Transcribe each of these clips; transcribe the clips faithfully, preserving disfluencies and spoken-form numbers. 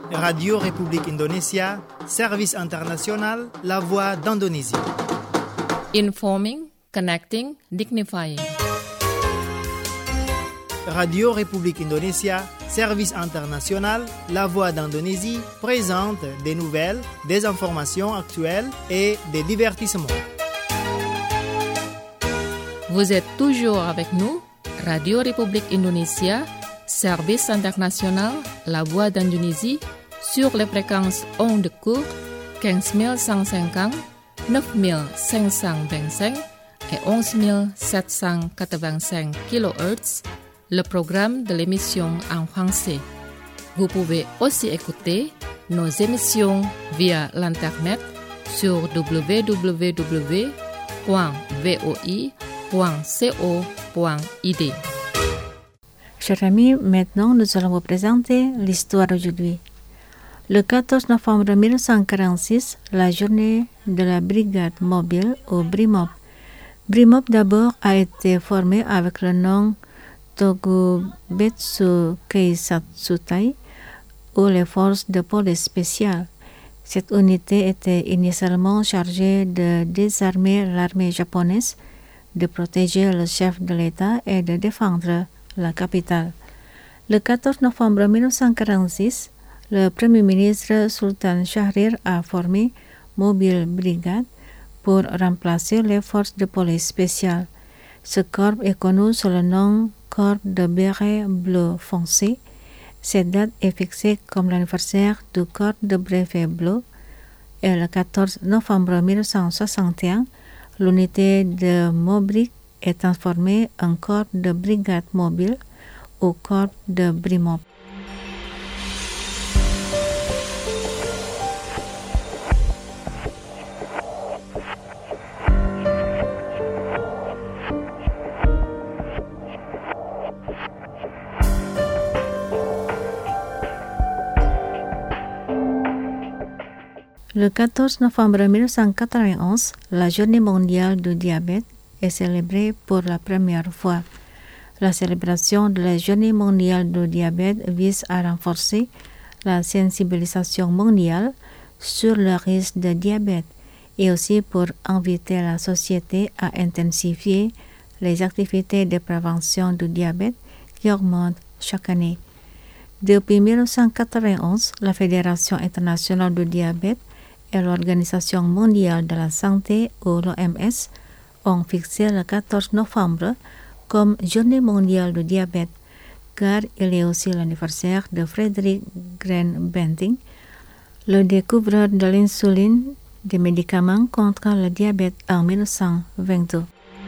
Radio République Indonésia, service international, la voix d'Indonésie. Informing, connecting, dignifying. Radio République Indonésia, service international, la voix d'Indonésie, présente des nouvelles, des informations actuelles et des divertissements. Vous êtes toujours avec nous, Radio République Indonésia, service international, la voix d'Indonésie, sur les fréquences ondes courtes quinze mille cent cinquante, neuf mille cinq cent vingt-cinq et onze mille sept cent quatre-vingt-cinq kilohertz. Le programme de l'émission en français. Vous pouvez aussi écouter nos émissions via l'internet sur w w w point v o i point co point i d. Chers amis, maintenant nous allons vous présenter l'histoire d'aujourd'hui. Le quatorze novembre mille neuf cent quarante-six, la journée de la brigade mobile au Brimob. Brimob d'abord a été formé avec le nom Togubetsu Keisatsutai ou les forces de police spéciales. Cette unité était initialement chargée de désarmer l'armée japonaise, de protéger le chef de l'État et de défendre la capitale. Le quatorze novembre mille neuf cent quarante-six, le Premier ministre Sultan Syahrir a formé Mobile Brigade pour remplacer les forces de police spéciales. Ce corps est connu sous le nom Corps de béret bleu foncé. Cette date est fixée comme l'anniversaire du corps de brevet bleu. Et le quatorze novembre mille neuf cent soixante et un, l'unité de Mobric est transformée en corps de brigade mobile ou corps de Brimob. Le quatorze novembre mille neuf cent quatre-vingt-onze, la Journée mondiale du diabète est célébrée pour la première fois. La célébration de la Journée mondiale du diabète vise à renforcer la sensibilisation mondiale sur le risque de diabète et aussi pour inviter la société à intensifier les activités de prévention du diabète qui augmentent chaque année. Depuis mille neuf cent quatre-vingt-onze, la Fédération internationale du diabète et l'Organisation mondiale de la santé, ou l'O M S, ont fixé le quatorze novembre comme Journée mondiale du diabète, car il est aussi l'anniversaire de Frederick Grant Banting, le découvreur de l'insuline, des médicaments contre le diabète en mille neuf cent vingt-deux.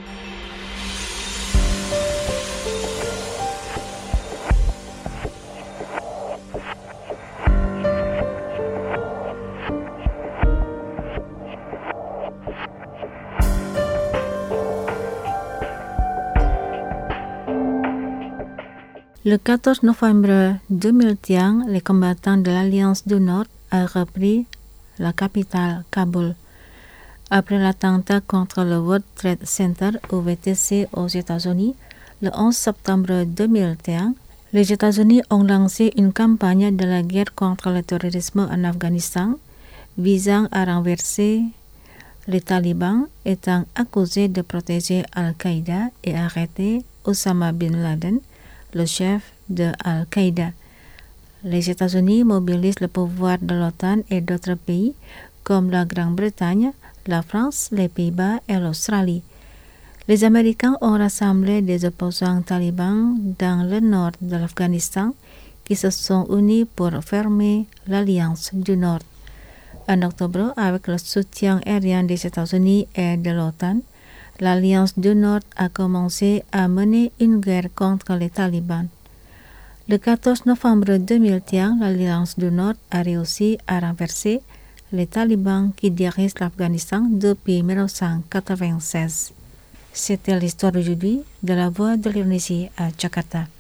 Le quatorze novembre deux mille un, les combattants de l'Alliance du Nord ont repris la capitale, Kaboul. Après l'attentat contre le World Trade Center au W T C aux États-Unis, le onze septembre deux mille un, les États-Unis ont lancé une campagne de la guerre contre le terrorisme en Afghanistan, visant à renverser les talibans étant accusés de protéger Al-Qaïda et arrêter Osama Bin Laden, le chef de Al-Qaïda. Les États-Unis mobilisent le pouvoir de l'OTAN et d'autres pays comme la Grande-Bretagne, la France, les Pays-Bas et l'Australie. Les Américains ont rassemblé des opposants talibans dans le nord de l'Afghanistan qui se sont unis pour former l'Alliance du Nord. En octobre, avec le soutien aérien des États-Unis et de l'OTAN, l'Alliance du Nord a commencé à mener une guerre contre les talibans. Le quatorze novembre deux mille un, l'Alliance du Nord a réussi à renverser les talibans qui dirigent l'Afghanistan depuis mille neuf cent quatre-vingt-seize. C'était l'histoire d'aujourd'hui de la Voix de l'Indonésie à Jakarta.